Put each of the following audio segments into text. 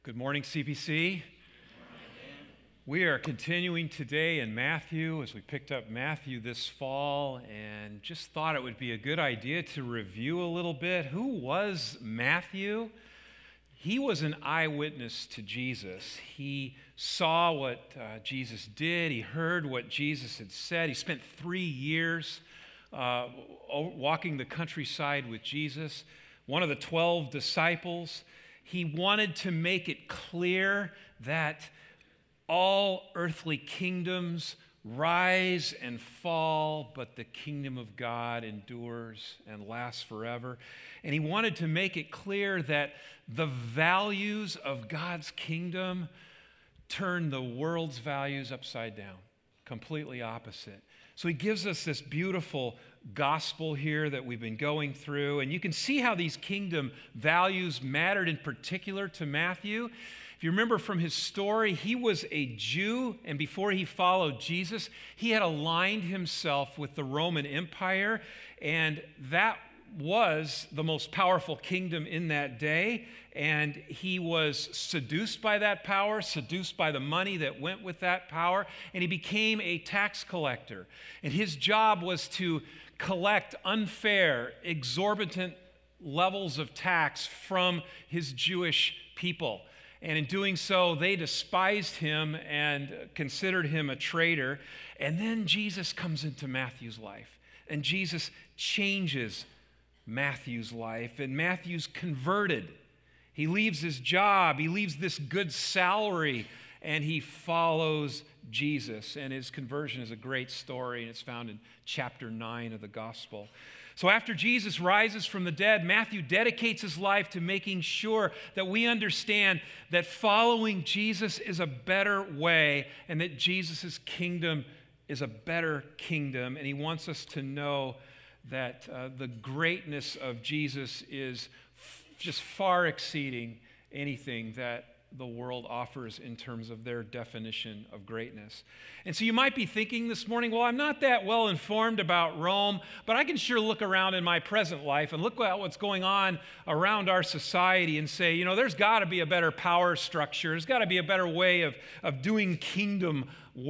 Good morning, CPC. We are continuing today in Matthew as we picked up Matthew this fall and just thought it would be a good idea to review a little bit. Who was Matthew? He was an eyewitness to Jesus. He saw what Jesus did. He heard what Jesus had said. He spent 3 years walking the countryside with Jesus. One of the 12 disciples. He wanted to make it clear that all earthly kingdoms rise and fall, but the kingdom of God endures and lasts forever. And he wanted to make it clear that the values of God's kingdom turn the world's values upside down, completely opposite. So he gives us this beautiful gospel here that we've been going through, and you can see how these kingdom values mattered in particular to Matthew. If you remember from his story, he was a Jew, and before he followed Jesus, he had aligned himself with the Roman Empire, and that was the most powerful kingdom in that day, and he was seduced by that power, seduced by the money that went with that power, and he became a tax collector. And his job was to collect unfair, exorbitant levels of tax from his Jewish people. And in doing so, they despised him and considered him a traitor. And then Jesus comes into Matthew's life, and Jesus changes Matthew's life, and Matthew's converted. He leaves his job, he leaves this good salary, and he follows Jesus. And his conversion is a great story, and it's found in chapter 9 of the gospel. So after Jesus rises from the dead, Matthew dedicates his life to making sure that we understand that following Jesus is a better way, and that Jesus' kingdom is a better kingdom. And he wants us to know that the greatness of Jesus is just far exceeding anything that the world offers in terms of their definition of greatness. And so you might be thinking this morning, well, I'm not that well informed about Rome, but I can sure look around in my present life and look at what's going on around our society and say, you know, there's got to be a better power structure. There's got to be a better way of doing kingdom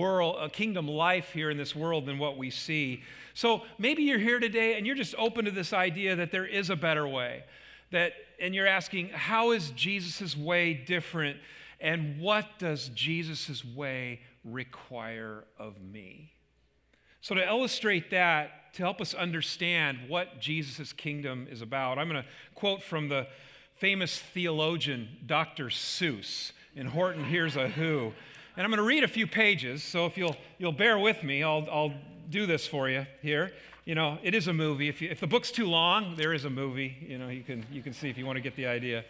life here in this world than what we see. So maybe you're here today and you're just open to this idea that there is a better way. And you're asking, how is Jesus' way different? And what does Jesus' way require of me? So to illustrate that, to help us understand what Jesus' kingdom is about, I'm going to quote from the famous theologian, Dr. Seuss, in Horton Hears a Who. And I'm going to read a few pages, so if you'll bear with me, I'll do this for you here. You know, it is a movie. If the book's too long, there is a movie. You know, you can see if you want to get the idea.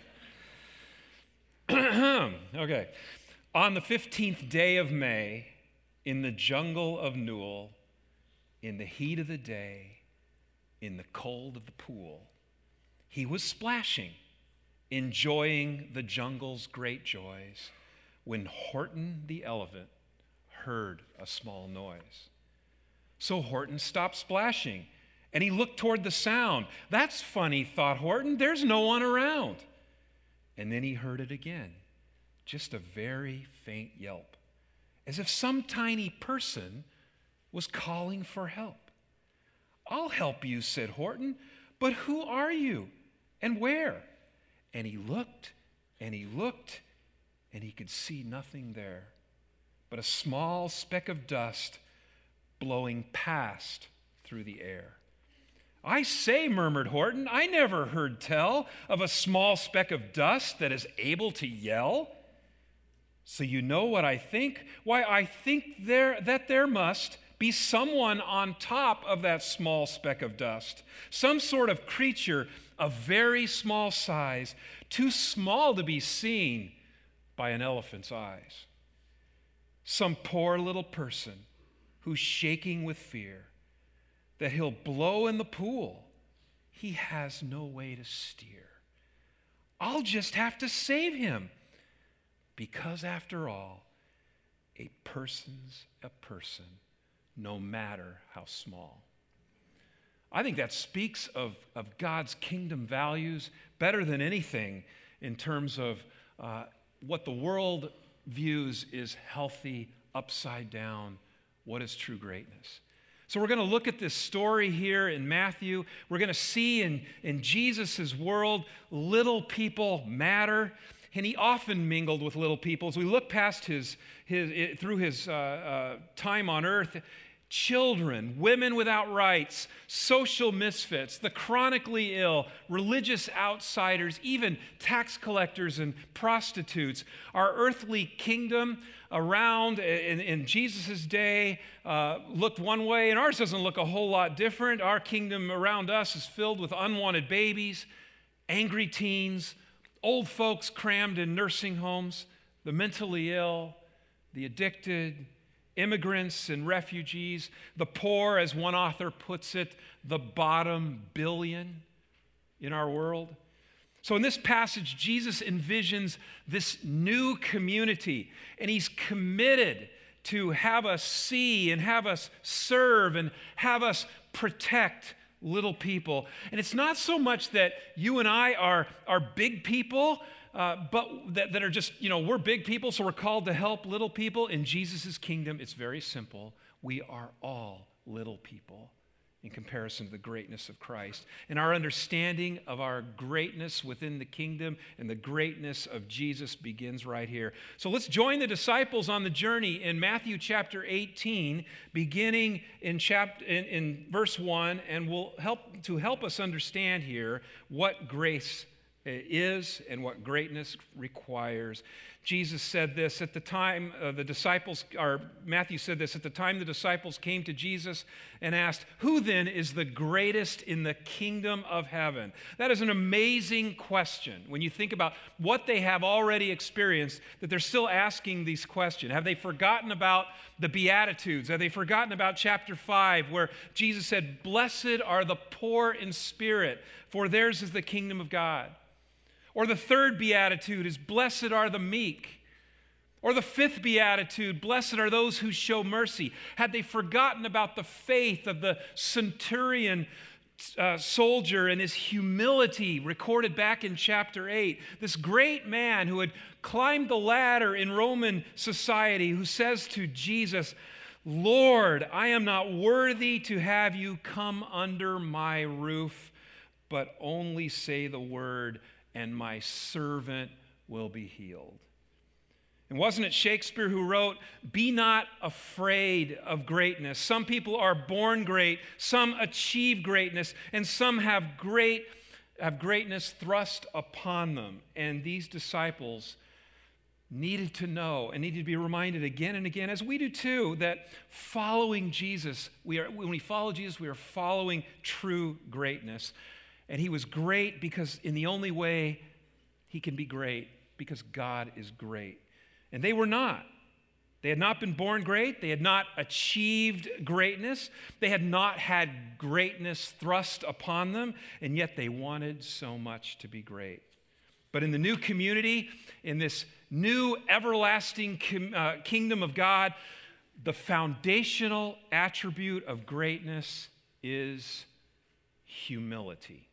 Okay. On the 15th day of May, in the jungle of Newell, in the heat of the day, in the cold of the pool, he was splashing, enjoying the jungle's great joys, when Horton the elephant heard a small noise. So Horton stopped splashing, and he looked toward the sound. That's funny, thought Horton. There's no one around. And then he heard it again, just a very faint yelp, as if some tiny person was calling for help. I'll help you, said Horton, but who are you and where? And he looked, and he looked, and he could see nothing there but a small speck of dust blowing past through the air. I say, murmured Horton, I never heard tell of a small speck of dust that is able to yell. So you know what I think? Why, I think that there must be someone on top of that small speck of dust, some sort of creature of very small size, too small to be seen by an elephant's eyes. Some poor little person who's shaking with fear that he'll blow in the pool. He has no way to steer. I'll just have to save him, because after all, a person's a person, no matter how small. I think that speaks of God's kingdom values better than anything in terms of what the world views is healthy, upside down. What is true greatness? So we're going to look at this story here in Matthew. We're going to see in Jesus' world, little people matter. And he often mingled with little people. As we look past through his time on earth, children, women without rights, social misfits, the chronically ill, religious outsiders, even tax collectors and prostitutes. Our earthly kingdom around in Jesus' day looked one way, and ours doesn't look a whole lot different. Our kingdom around us is filled with unwanted babies, angry teens, old folks crammed in nursing homes, the mentally ill, the addicted, immigrants and refugees, the poor, as one author puts it, the bottom billion in our world. So in this passage, Jesus envisions this new community, and he's committed to have us see and have us serve and have us protect little people. And it's not so much that you and I are big people, but that are just, we're big people, so we're called to help little people. In Jesus' kingdom, it's very simple. We are all little people in comparison to the greatness of Christ. And our understanding of our greatness within the kingdom and the greatness of Jesus begins right here. So let's join the disciples on the journey in Matthew chapter 18, beginning in verse 1, and will help us understand here what grace is and what greatness requires. Jesus said this at the time Matthew said this at the time the disciples came to Jesus and asked, "Who then is the greatest in the kingdom of heaven?" That is an amazing question when you think about what they have already experienced, that they're still asking these questions. Have they forgotten about the Beatitudes? Have they forgotten about chapter 5 where Jesus said, "Blessed are the poor in spirit, for theirs is the kingdom of God"? Or the third beatitude is, "Blessed are the meek." Or the fifth beatitude, "Blessed are those who show mercy." Had they forgotten about the faith of the centurion soldier and his humility recorded back in chapter 8? This great man who had climbed the ladder in Roman society, who says to Jesus, "Lord, I am not worthy to have you come under my roof, but only say the word, and my servant will be healed." And wasn't it Shakespeare who wrote, "Be not afraid of greatness. Some people are born great, some achieve greatness, and some have greatness thrust upon them." And these disciples needed to know and needed to be reminded again and again, as we do too, that following Jesus, when we follow Jesus, we are following true greatness. And he was great because in the only way he can be great, because God is great. And they were not. They had not been born great. They had not achieved greatness. They had not had greatness thrust upon them, and yet they wanted so much to be great. But in the new community, in this new everlasting kingdom of God, the foundational attribute of greatness is humility.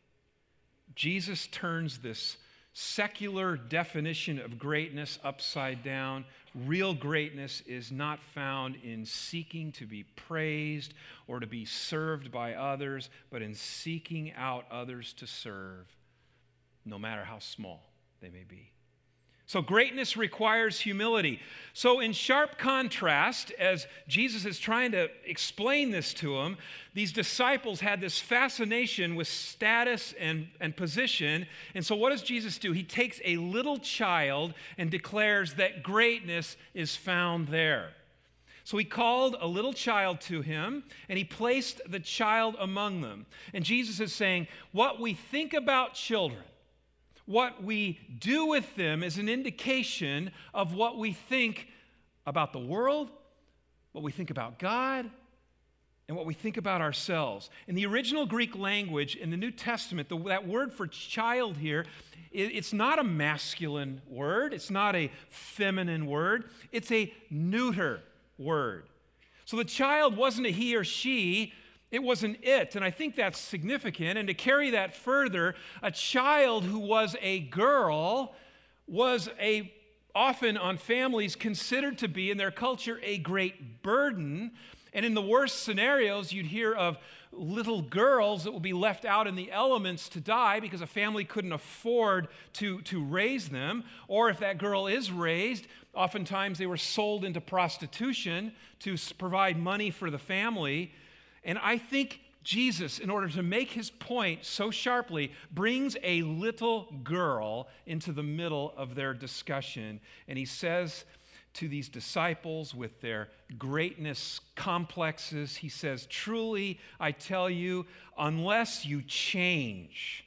Jesus turns this secular definition of greatness upside down. Real greatness is not found in seeking to be praised or to be served by others, but in seeking out others to serve, no matter how small they may be. So greatness requires humility. So in sharp contrast, as Jesus is trying to explain this to them, these disciples had this fascination with status and position. And so what does Jesus do? He takes a little child and declares that greatness is found there. So he called a little child to him, and he placed the child among them. And Jesus is saying, what we think about children, what we do with them, is an indication of what we think about the world, what we think about God, and what we think about ourselves. In the original Greek language, in the New Testament, that word for child here, it's not a masculine word. It's not a feminine word. It's a neuter word. So the child wasn't a he or she. It was an it, and I think that's significant. And to carry that further, a child who was a girl was a often on families considered to be in their culture a great burden. And in the worst scenarios, you'd hear of little girls that will be left out in the elements to die because a family couldn't afford to raise them. Or if that girl is raised, oftentimes they were sold into prostitution to provide money for the family. And I think Jesus, in order to make his point so sharply, brings a little girl into the middle of their discussion. And he says to these disciples with their greatness complexes, he says, "Truly, I tell you, unless you change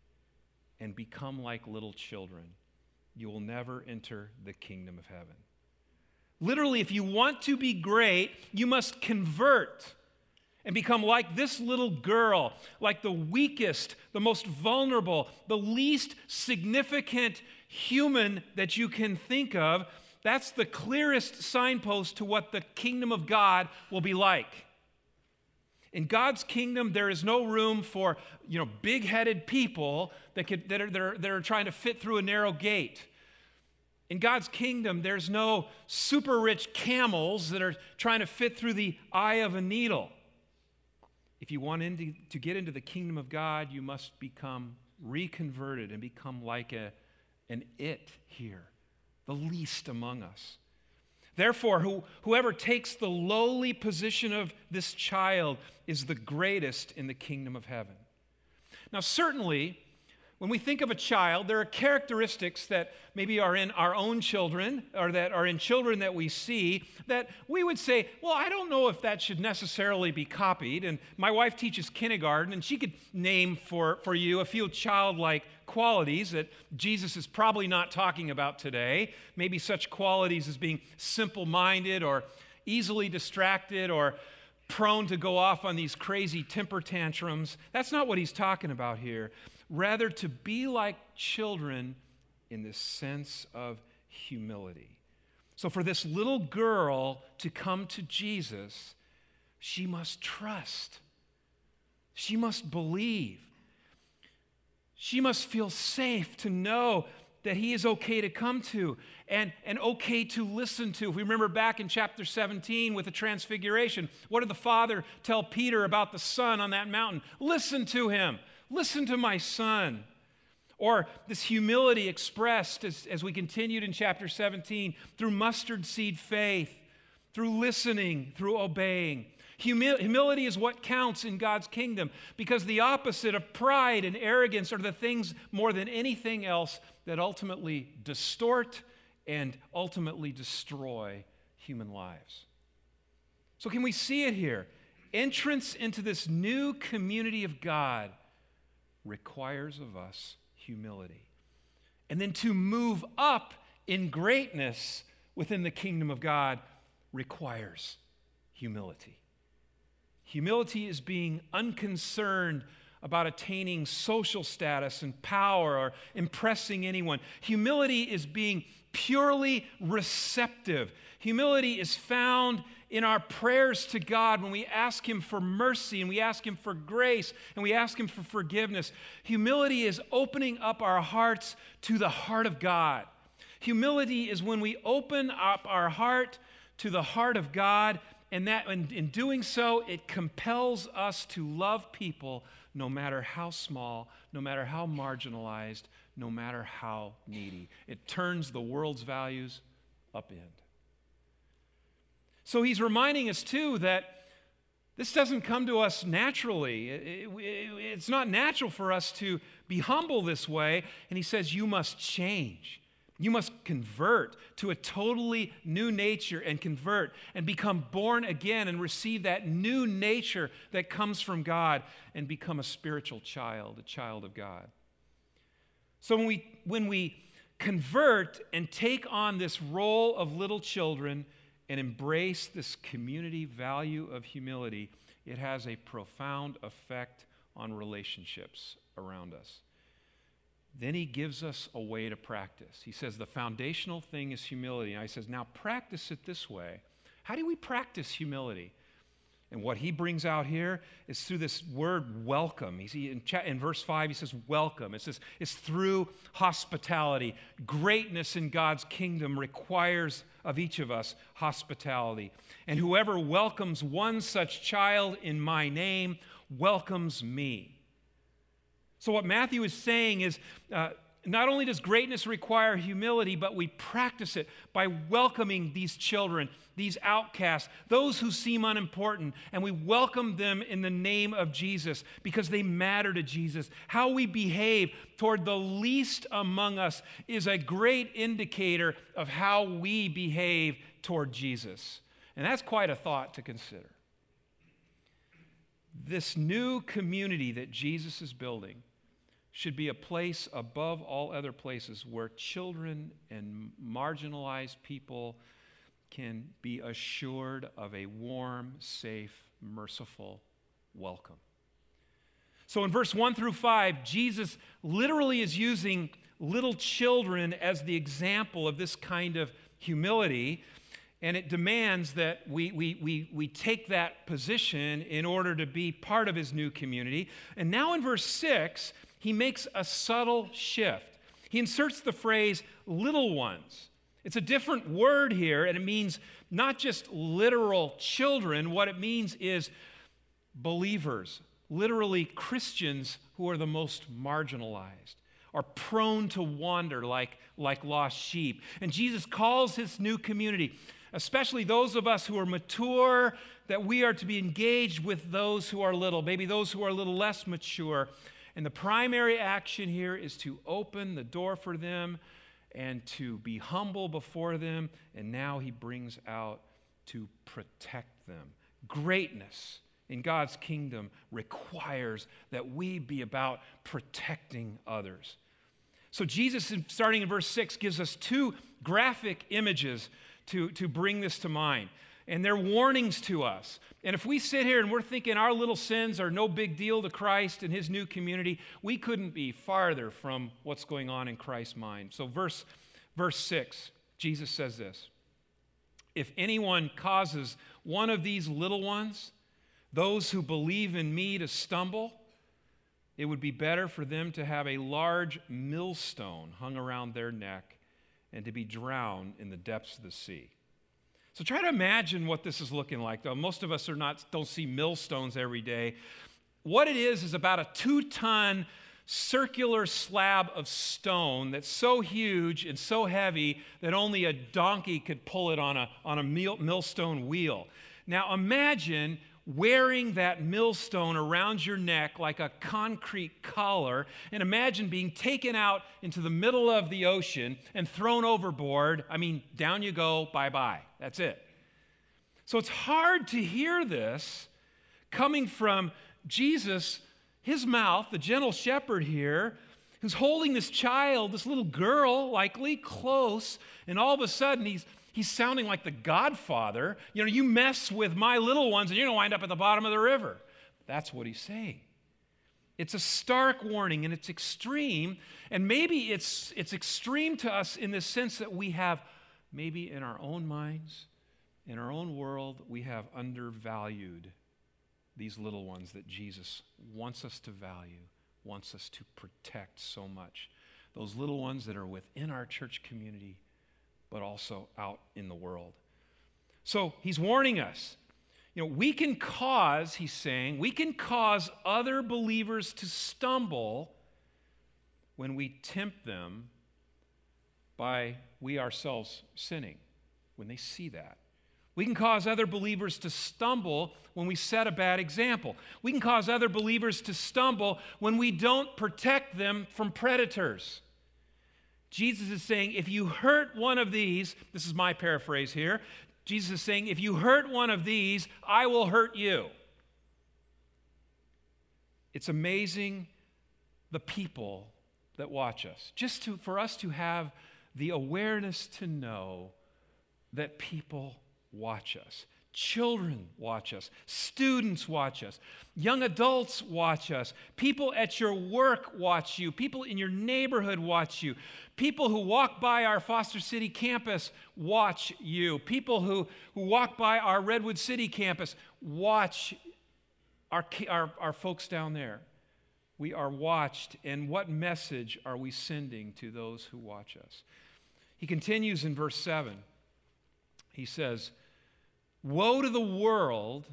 and become like little children, you will never enter the kingdom of heaven." Literally, if you want to be great, you must convert and become like this little girl, like the weakest, the most vulnerable, the least significant human that you can think of. That's the clearest signpost to what the kingdom of God will be like. In God's kingdom, there is no room for, big-headed people that are trying to fit through a narrow gate. In God's kingdom, there's no super rich camels that are trying to fit through the eye of a needle. If you want to get into the kingdom of God, you must become reconverted and become like an it here, the least among us. Therefore, whoever takes the lowly position of this child is the greatest in the kingdom of heaven. Now, certainly, when we think of a child, there are characteristics that maybe are in our own children or that are in children that we see that we would say, well, I don't know if that should necessarily be copied. And my wife teaches kindergarten, and she could name for you a few childlike qualities that Jesus is probably not talking about today. Maybe such qualities as being simple-minded or easily distracted or prone to go off on these crazy temper tantrums. That's not what he's talking about here. Rather, to be like children in this sense of humility. So for this little girl to come to Jesus, she must trust. She must believe. She must feel safe to know that he is okay to come to and okay to listen to. If we remember back in chapter 17 with the transfiguration, what did the Father tell Peter about the Son on that mountain? Listen to him. Listen to my son. Or this humility expressed as we continued in chapter 17 through mustard seed faith, through listening, through obeying. Humility is what counts in God's kingdom because the opposite of pride and arrogance are the things more than anything else that ultimately distort and ultimately destroy human lives. So can we see it here? Entrance into this new community of God requires of us humility. And then to move up in greatness within the kingdom of God requires humility. Humility is being unconcerned about attaining social status and power or impressing anyone. Humility is being purely receptive. Humility is found in our prayers to God when we ask him for mercy and we ask him for grace and we ask him for forgiveness. Humility is opening up our hearts to the heart of God. Humility is when we open up our heart to the heart of God, and that in doing so, it compels us to love people no matter how small, no matter how marginalized, no matter how needy. It turns the world's values upend. So he's reminding us, too, that this doesn't come to us naturally. It's not natural for us to be humble this way. And he says, you must change. You must convert to a totally new nature and convert and become born again and receive that new nature that comes from God and become a spiritual child, a child of God. So when we convert and take on this role of little children and embrace this community value of humility, it has a profound effect on relationships around us. Then he gives us a way to practice. He says the foundational thing is humility. And he says, now practice it this way. How do we practice humility? And what he brings out here is through this word welcome. In verse 5, he says welcome. It says it's through hospitality. Greatness in God's kingdom requires of each of us hospitality. And whoever welcomes one such child in my name welcomes me. So what Matthew is saying is not only does greatness require humility, but we practice it by welcoming these children, these outcasts, those who seem unimportant, and we welcome them in the name of Jesus because they matter to Jesus. How we behave toward the least among us is a great indicator of how we behave toward Jesus. And that's quite a thought to consider. This new community that Jesus is building should be a place above all other places where children and marginalized people can be assured of a warm, safe, merciful welcome. So in verse 1 through 5, Jesus literally is using little children as the example of this kind of humility, and it demands that we take that position in order to be part of his new community. And now in verse 6, he makes a subtle shift. He inserts the phrase little ones. It's a different word here, and it means not just literal children. What it means is believers, literally Christians who are the most marginalized, are prone to wander like lost sheep. And Jesus calls his new community, especially those of us who are mature, that we are to be engaged with those who are little, maybe those who are a little less mature. And the primary action here is to open the door for them and to be humble before them. And now he brings out to protect them. Greatness in God's kingdom requires that we be about protecting others. So Jesus, starting in verse 6, gives us two graphic images to bring this to mind. And they're warnings to us. And if we sit here and we're thinking our little sins are no big deal to Christ and his new community, we couldn't be farther from what's going on in Christ's mind. So verse 6, Jesus says this: if anyone causes one of these little ones, those who believe in me, to stumble, it would be better for them to have a large millstone hung around their neck and to be drowned in the depths of the sea. So try to imagine what this is looking like, though. Most of us don't see millstones every day. What it is about a 2-ton circular slab of stone that's so huge and so heavy that only a donkey could pull it on a millstone wheel. Now imagine wearing that millstone around your neck like a concrete collar, and imagine being taken out into the middle of the ocean and thrown overboard. I mean, down you go, bye-bye. That's it. So it's hard to hear this coming from Jesus, his mouth, the gentle shepherd here, who's holding this child, this little girl, likely close, and all of a sudden he's sounding like the Godfather. You know, you mess with my little ones and you're going to wind up at the bottom of the river. That's what he's saying. It's a stark warning, and it's extreme. And maybe it's extreme to us in the sense that we have, maybe in our own minds, in our own world, we have undervalued these little ones that Jesus wants us to value, wants us to protect so much. Those little ones that are within our church community, but also out in the world. So he's warning us. You know, we can cause, he's saying, we can cause other believers to stumble when we tempt them by we ourselves sinning, when they see that. We can cause other believers to stumble when we set a bad example. We can cause other believers to stumble when we don't protect them from predators. Jesus is saying, if you hurt one of these, this is my paraphrase here, Jesus is saying, if you hurt one of these, I will hurt you. It's amazing the people that watch us. Just for us to have the awareness to know that people watch us. Children watch us. Students watch us. Young adults watch us. People at your work watch you. People in your neighborhood watch you. People who walk by our Foster City campus watch you. People who walk by our Redwood City campus watch our folks down there. We are watched, and what message are we sending to those who watch us? He continues in verse 7. He says, woe to the world,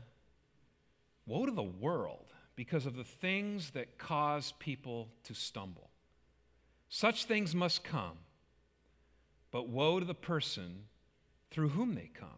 because of the things that cause people to stumble. Such things must come, but woe to the person through whom they come.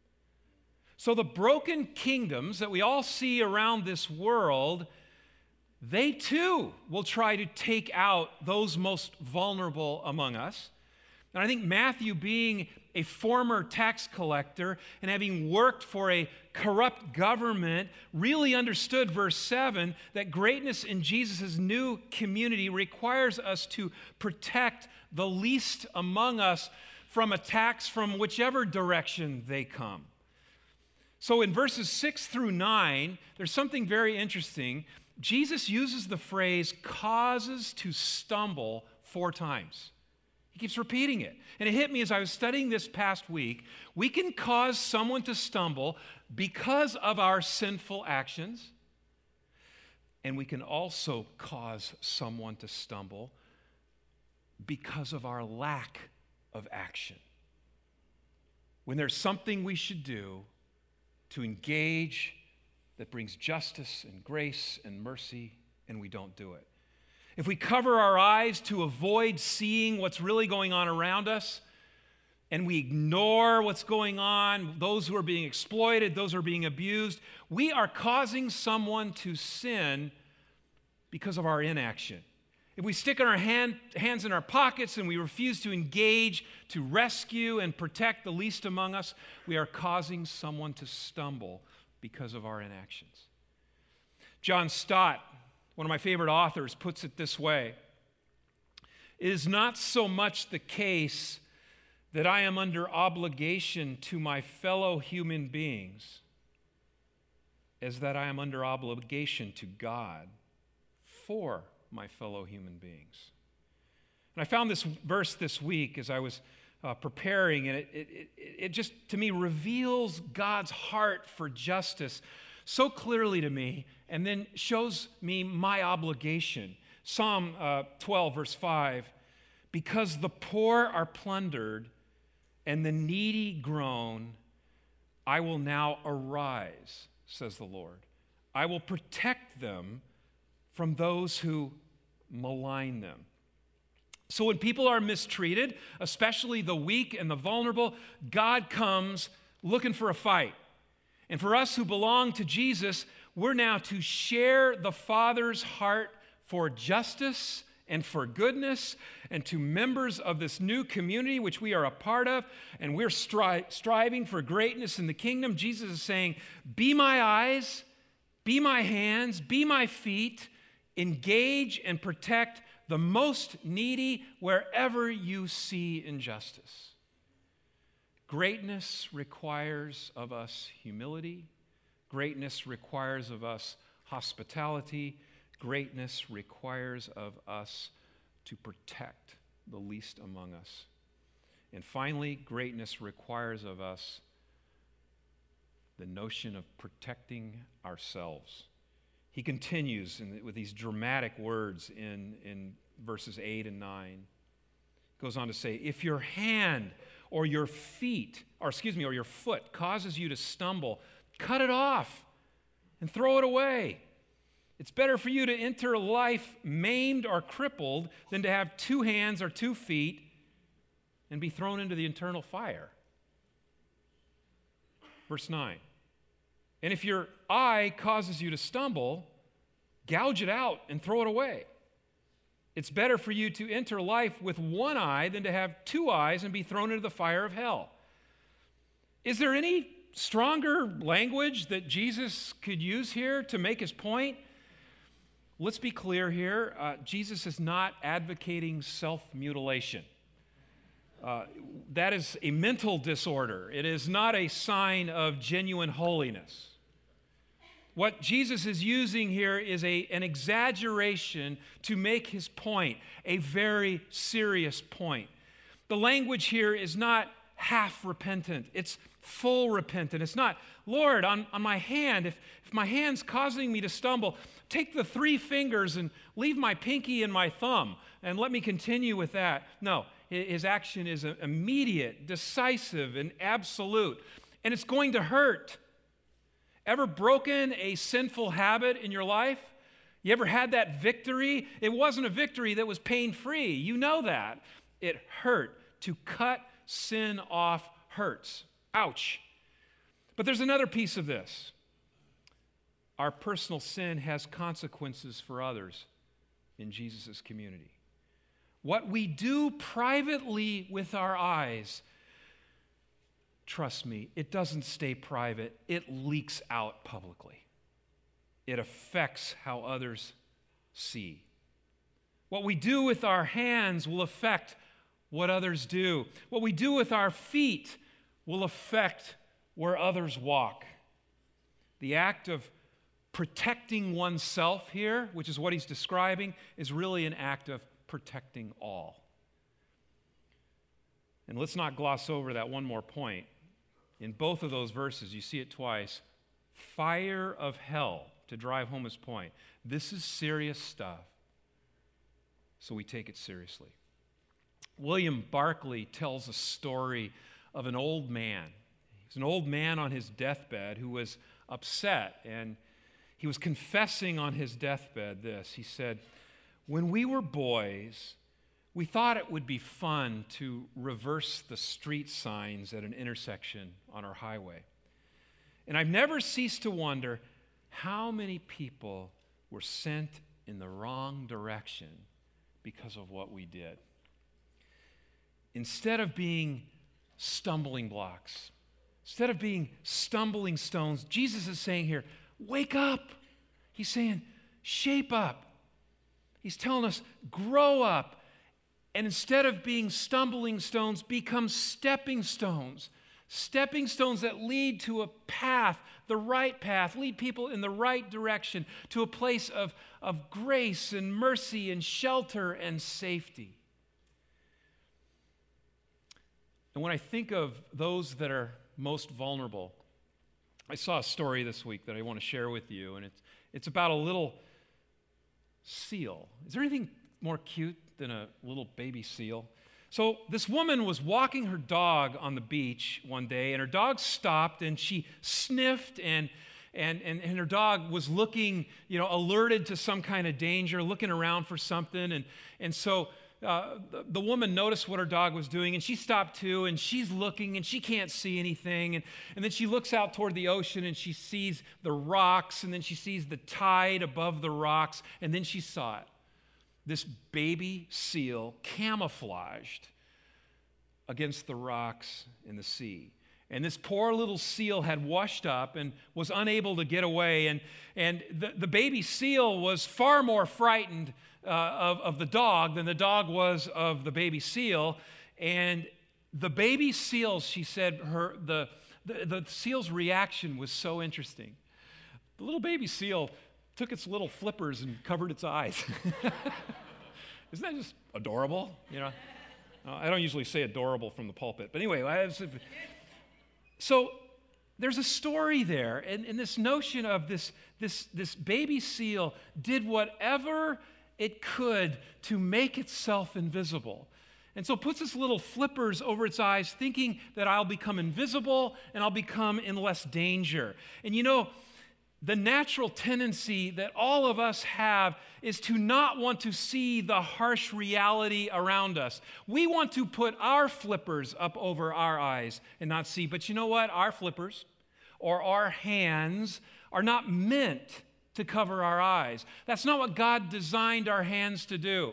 So the broken kingdoms that we all see around this world, they too will try to take out those most vulnerable among us. And I think Matthew, being a former tax collector and having worked for a corrupt government, really understood verse 7 that greatness in Jesus' new community requires us to protect the least among us from attacks from whichever direction they come. So in verses 6 through 9, there's something very interesting. Jesus uses the phrase causes to stumble 4 times. He keeps repeating it. And it hit me as I was studying this past week. We can cause someone to stumble because of our sinful actions. And we can also cause someone to stumble because of our lack of action. When there's something we should do to engage that brings justice and grace and mercy, and we don't do it. If we cover our eyes to avoid seeing what's really going on around us, and we ignore what's going on, those who are being exploited, those who are being abused, we are causing someone to sin because of our inaction. If we stick our hands in our pockets and we refuse to engage, to rescue and protect the least among us, we are causing someone to stumble because of our inactions. John Stott, one of my favorite authors, puts it this way: it is not so much the case that I am under obligation to my fellow human beings as that I am under obligation to God for my fellow human beings. And I found this verse this week as I was preparing, and it just, to me, reveals God's heart for justice so clearly to me, and then shows me my obligation. Psalm 12, verse 5, because the poor are plundered and the needy groan, I will now arise, says the Lord. I will protect them from those who malign them. So when people are mistreated, especially the weak and the vulnerable, God comes looking for a fight. And for us who belong to Jesus, we're now to share the Father's heart for justice and for goodness, and to members of this new community which we are a part of, and we're striving for greatness in the kingdom. Jesus is saying, be my eyes, be my hands, be my feet, engage and protect the most needy wherever you see injustice. Greatness requires of us humility. Greatness requires of us hospitality. Greatness requires of us to protect the least among us. And finally, greatness requires of us the notion of protecting ourselves. He continues with these dramatic words in verses 8 and 9. He goes on to say, if your hand or your or your foot causes you to stumble, cut it off and throw it away. It's better for you to enter life maimed or crippled than to have 2 hands or 2 feet and be thrown into the eternal fire. Verse 9. And if your eye causes you to stumble, gouge it out and throw it away. It's better for you to enter life with 1 eye than to have 2 eyes and be thrown into the fire of hell. Is there any stronger language that Jesus could use here to make his point? Let's be clear here. Jesus is not advocating self-mutilation. That is a mental disorder. It is not a sign of genuine holiness. What Jesus is using here is an exaggeration to make his point, a very serious point. The language here is not half repentant. It's full repentant. It's not, Lord, on my hand, if my hand's causing me to stumble, take the 3 fingers and leave my pinky and my thumb and let me continue with that. No, his action is immediate, decisive, and absolute. And it's going to hurt. Ever broken a sinful habit in your life? You ever had that victory? It wasn't a victory that was pain-free. You know that. It hurt. To cut sin off hurts. Ouch. But there's another piece of this. Our personal sin has consequences for others in Jesus' community. What we do privately with our eyes, trust me, it doesn't stay private. It leaks out publicly. It affects how others see. What we do with our hands will affect what others do. What we do with our feet will affect where others walk. The act of protecting oneself here, which is what he's describing, is really an act of protecting all. And let's not gloss over that one more point. In both of those verses, you see it twice. Fire of hell, to drive home his point. This is serious stuff, so we take it seriously. William Barclay tells a story of an old man. He's an old man on his deathbed who was upset, and he was confessing on his deathbed this. He said, "When we were boys, we thought it would be fun to reverse the street signs at an intersection on our highway. And I've never ceased to wonder how many people were sent in the wrong direction because of what we did. Instead of being stumbling blocks, instead of being stumbling stones, Jesus is saying here, wake up. He's saying, shape up. He's telling us, grow up. And instead of being stumbling stones, become stepping stones. Stepping stones that lead to a path, the right path, lead people in the right direction to a place of grace and mercy and shelter and safety. And when I think of those that are most vulnerable, I saw a story this week that I want to share with you, and it's about a little seal. Is there anything more cute than a little baby seal? So this woman was walking her dog on the beach one day, and her dog stopped, and she sniffed, and her dog was looking, alerted to some kind of danger, looking around for something, and so the woman noticed what her dog was doing, and she stopped too, and she's looking, and she can't see anything, and then she looks out toward the ocean, and she sees the rocks, and then she sees the tide above the rocks, and then she saw it. This baby seal camouflaged against the rocks in the sea. And this poor little seal had washed up and was unable to get away. And the baby seal was far more frightened of the dog than the dog was of the baby seal. And the baby seal, she said, the seal's reaction was so interesting. The little baby seal took its little flippers and covered its eyes. Isn't that just adorable? I don't usually say adorable from the pulpit, but anyway, so there's a story there, and this notion of this baby seal did whatever it could to make itself invisible. And so it puts its little flippers over its eyes, thinking that I'll become invisible and I'll become in less danger. And the natural tendency that all of us have is to not want to see the harsh reality around us. We want to put our flippers up over our eyes and not see. But you know what? Our flippers or our hands are not meant to cover our eyes. That's not what God designed our hands to do.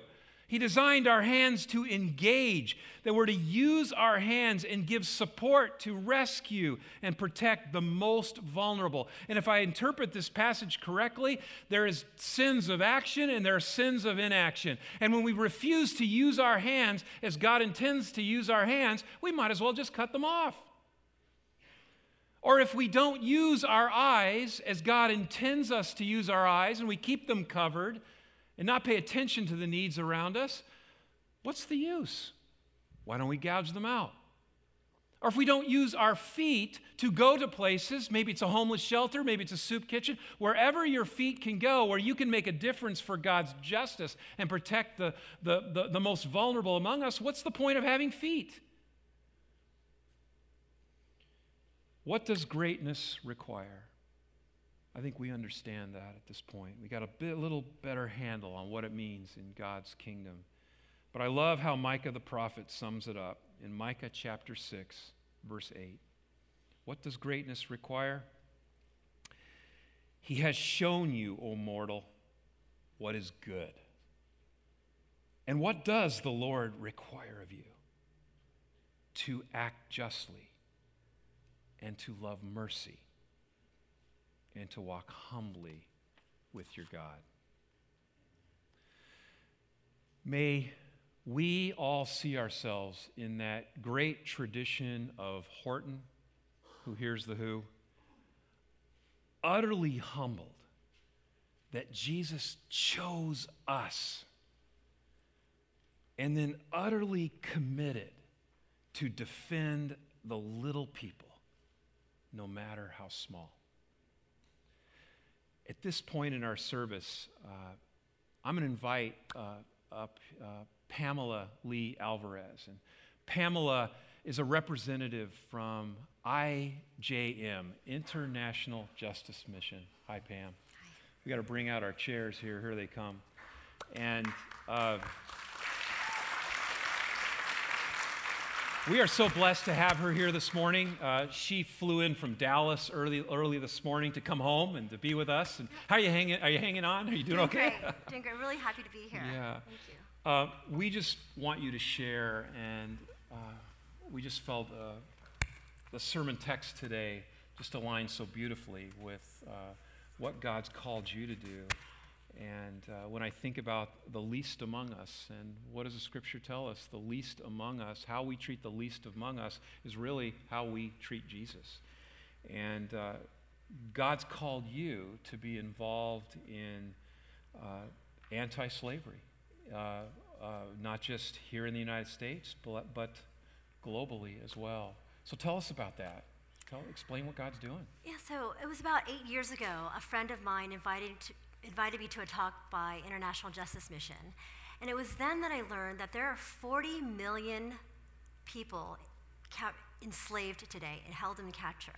He designed our hands to engage, that we're to use our hands and give support to rescue and protect the most vulnerable. And if I interpret this passage correctly, there is sins of action and there are sins of inaction. And when we refuse to use our hands as God intends to use our hands, we might as well just cut them off. Or if we don't use our eyes as God intends us to use our eyes and we keep them covered and not pay attention to the needs around us, what's the use? Why don't we gouge them out? Or if we don't use our feet to go to places, maybe it's a homeless shelter, maybe it's a soup kitchen, wherever your feet can go, where you can make a difference for God's justice and protect the most vulnerable among us, what's the point of having feet? What does greatness require? I think we understand that at this point. We got a little better handle on what it means in God's kingdom. But I love how Micah the prophet sums it up in Micah chapter 6, verse 8. What does greatness require? He has shown you, O mortal, what is good. And what does the Lord require of you? To act justly, and to love mercy, and to walk humbly with your God. May we all see ourselves in that great tradition of Horton, who hears the who, utterly humbled that Jesus chose us, and then utterly committed to defend the little people, no matter how small. At this point in our service, I'm going to invite up Pamela Lee Alvarez. And Pamela is a representative from IJM, International Justice Mission. Hi, Pam. Hi. We got to bring out our chairs here. Here they come. And we are so blessed to have her here this morning. She flew in from Dallas early this morning to come home and to be with us. And how are you hanging? Are you hanging on? Are you doing okay? Doing great. Really happy to be here. Yeah. Thank you. We just want you to share, and we just felt the sermon text today just aligns so beautifully with what God's called you to do. And when I think about the least among us, and what does the scripture tell us? The least among us, how we treat the least among us is really how we treat Jesus. And God's called you to be involved in anti-slavery, not just here in the United States, but globally as well. So tell us about that. Explain what God's doing. Yeah, so it was about 8 years ago, a friend of mine invited me to a talk by International Justice Mission. And it was then that I learned that there are 40 million people enslaved today and held in capture.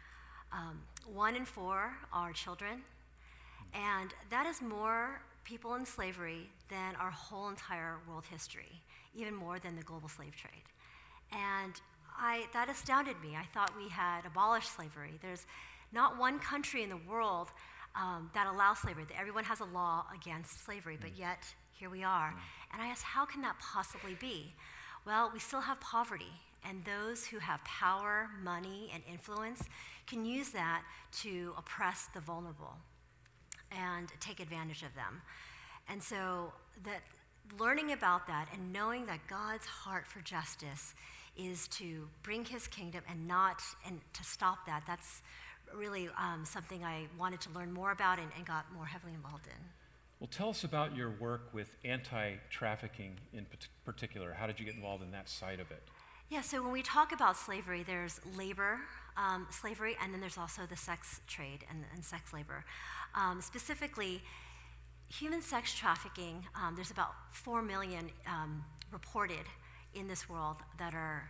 1 in 4 are children, and that is more people in slavery than our whole entire world history, even more than the global slave trade. And that astounded me. I thought we had abolished slavery. There's not one country in the world that allows slavery, that everyone has a law against slavery, but yet here we are. And I asked, how can that possibly be? Well, we still have poverty, and those who have power, money, and influence can use that to oppress the vulnerable and take advantage of them. And so that learning about that and knowing that God's heart for justice is to bring his kingdom and to stop that, that's really something I wanted to learn more about and got more heavily involved in. Well, tell us about your work with anti-trafficking in particular. How did you get involved in that side of it? Yeah, so when we talk about slavery, there's labor slavery, and then there's also the sex trade and sex labor. Specifically, human sex trafficking, there's about 4 million reported in this world that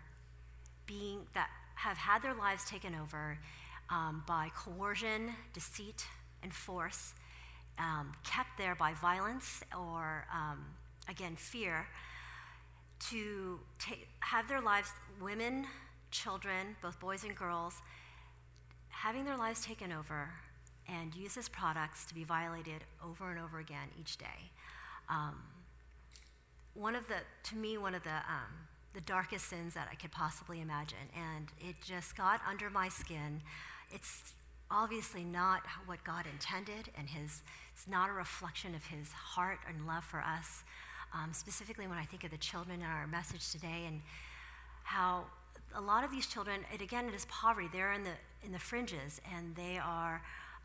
have had their lives taken over by coercion, deceit, and force, kept there by violence or, again, fear, to have their lives, women, children, both boys and girls, having their lives taken over and use as products to be violated over and over again each day. one of the darkest sins that I could possibly imagine, and it just got under my skin. It's obviously not what God intended, and it's not a reflection of his heart and love for us, specifically when I think of the children in our message today, and how a lot of these children, it is poverty. They're in the fringes, and they are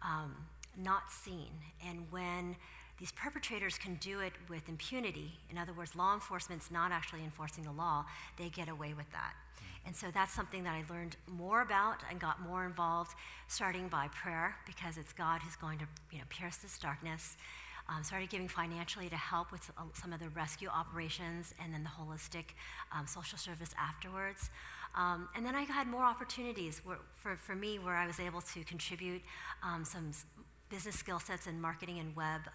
not seen. And when these perpetrators can do it with impunity, in other words, law enforcement's not actually enforcing the law, they get away with that. And so that's something that I learned more about and got more involved, starting by prayer, because it's God who's going to pierce this darkness. Started giving financially to help with some of the rescue operations, and then the holistic social service afterwards. And then I had more opportunities for me where I was able to contribute some business skill sets in marketing and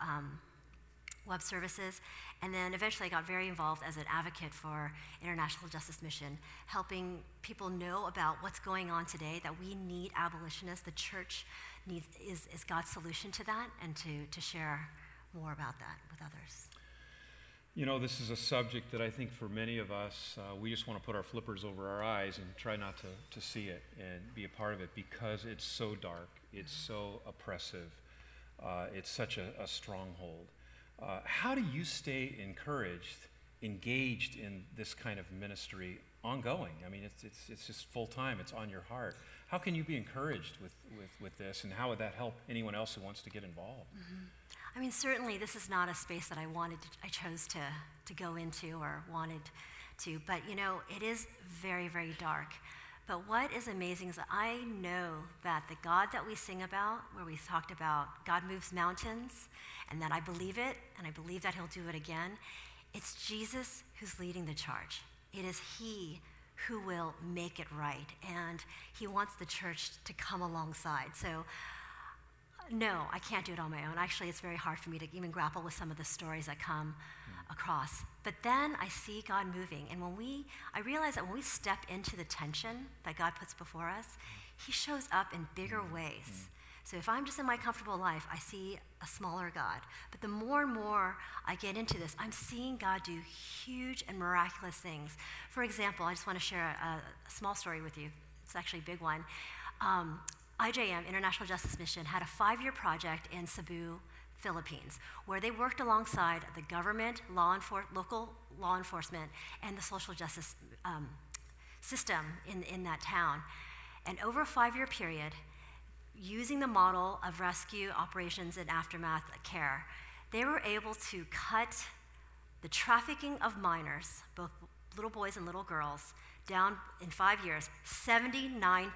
web services. And then eventually I got very involved as an advocate for International Justice Mission, helping people know about what's going on today, that we need abolitionists. The church is God's solution to that, and to share more about that with others. This is a subject that I think for many of us, we just want to put our flippers over our eyes and try not to see it and be a part of it, because it's so dark, it's so oppressive, it's such a stronghold. How do you stay encouraged, engaged in this kind of ministry ongoing? I mean, it's just full time, it's on your heart. How can you be encouraged with this, and how would that help anyone else who wants to get involved? Mm-hmm. I mean, certainly this is not a space that I chose to go into or wanted to, but it is very, very dark. But what is amazing is that I know that the God that we sing about, where we talked about God moves mountains, and that I believe it, and I believe that he'll do it again, it's Jesus who's leading the charge. It is he who will make it right, and he wants the church to come alongside. So no, I can't do it on my own. Actually, it's very hard for me to even grapple with some of the stories that come across. But then I see God moving, and I realize that when we step into the tension that God puts before us, he shows up in bigger ways. So if I'm just in my comfortable life, I see a smaller God. But the more and more I get into this, I'm seeing God do huge and miraculous things. For example, I just want to share a small story with you. It's actually a big one. IJM, International Justice Mission, had a 5-year project in Cebu, Philippines, where they worked alongside the government, local law enforcement, and the social justice system in that town. And over a 5-year period, using the model of rescue operations and aftermath care, they were able to cut the trafficking of minors, both little boys and little girls, down in 5 years, 79%.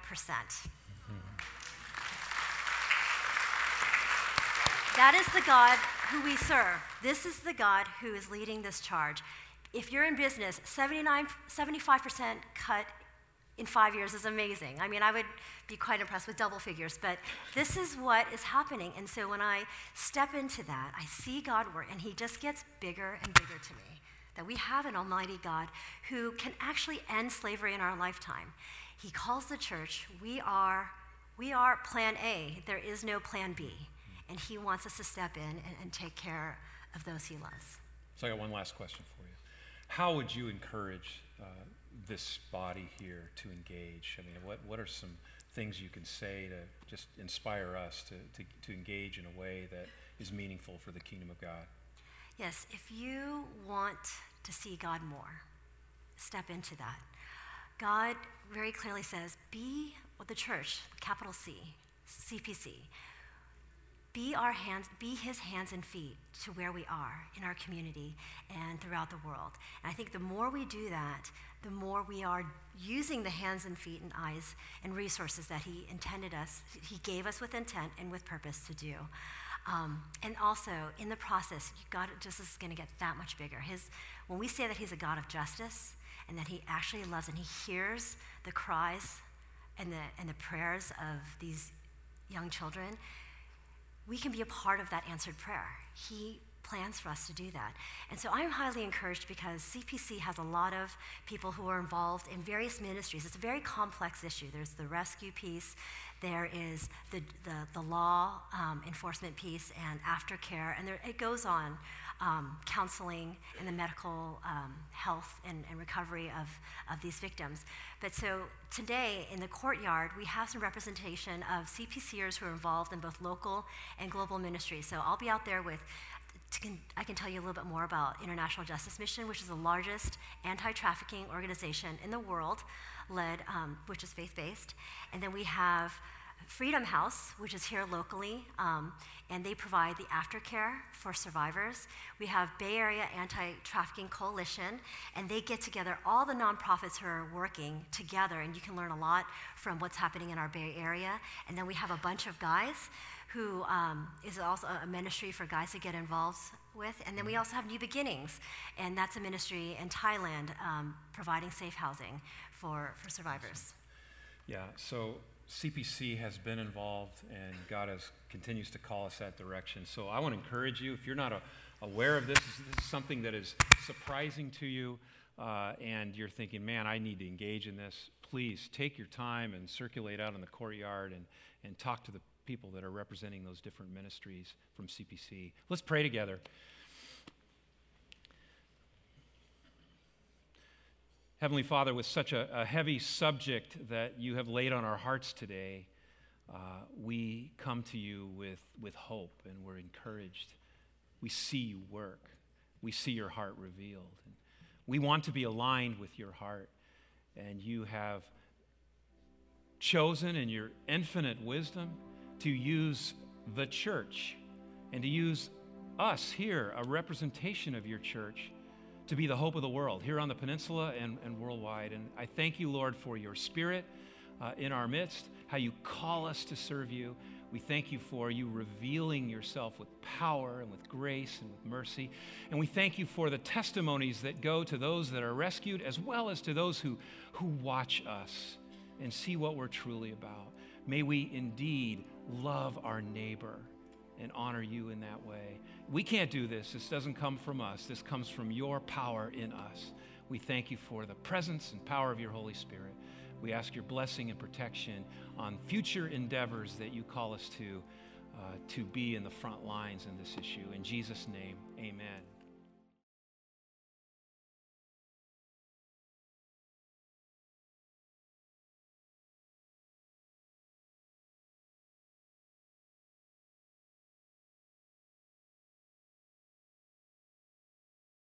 That is the God who we serve. This is the God who is leading this charge. If you're in business, 75% cut in 5 years is amazing. I mean, I would be quite impressed with double figures, but this is what is happening. And so when I step into that, I see God work, and he just gets bigger and bigger to me. That we have an almighty God who can actually end slavery in our lifetime. He calls the church, we are plan A. There is no plan B. And he wants us to step in and take care of those he loves. So I got one last question for you. How would you encourage this body here to engage? I mean, what are some things you can say to just inspire us to engage in a way that is meaningful for the kingdom of God? Yes, if you want to see God more, step into that. God very clearly says, be the church, capital C, CPC. Be his hands and feet to where we are in our community and throughout the world. And I think the more we do that, the more we are using the hands and feet and eyes and resources that he gave us with intent and with purpose to do. And also, in the process, God just is going to get that much bigger. When we say that he's a God of justice and that he actually loves and he hears the cries and the prayers of these young children, we can be a part of that answered prayer. He plans for us to do that. And so I'm highly encouraged because CPC has a lot of people who are involved in various ministries. It's a very complex issue. There's the rescue piece, there is the law enforcement piece and aftercare, and it goes on. counseling and the medical health and recovery of these victims. But so today in the courtyard, we have some representation of CPCers who are involved in both local and global ministry. So I'll be out there with, I can tell you a little bit more about International Justice Mission, which is the largest anti-trafficking organization in the world, which is faith-based. And then we have Freedom House, which is here locally, and they provide the aftercare for survivors. We have Bay Area Anti-Trafficking Coalition, and they get together all the nonprofits who are working together, and you can learn a lot from what's happening in our Bay Area. And then we have a bunch of guys who is also a ministry for guys to get involved with. And then we also have New Beginnings, and that's a ministry in Thailand providing safe housing for survivors. Yeah, so CPC has been involved, and God continues to call us that direction. So I want to encourage you, if you're not aware of this is something that is surprising to you, and you're thinking, man, I need to engage in this, please take your time and circulate out in the courtyard and talk to the people that are representing those different ministries from CPC. Let's pray together. Heavenly Father, with such a heavy subject that you have laid on our hearts today, we come to you with hope, and we're encouraged. We see you work. We see your heart revealed. And we want to be aligned with your heart, and you have chosen in your infinite wisdom to use the church and to use us here, a representation of your church, to be the hope of the world here on the peninsula and worldwide. And I thank you, Lord, for your Spirit in our midst, how you call us to serve you. We thank you for you revealing yourself with power and with grace and with mercy. And we thank you for the testimonies that go to those that are rescued, as well as to those who watch us and see what we're truly about. May we indeed love our neighbor and honor you in that way. We can't do this. This doesn't come from us. This comes from your power in us. We thank you for the presence and power of your Holy Spirit. We ask your blessing and protection on future endeavors that you call us to be in the front lines in this issue. In Jesus' name, amen.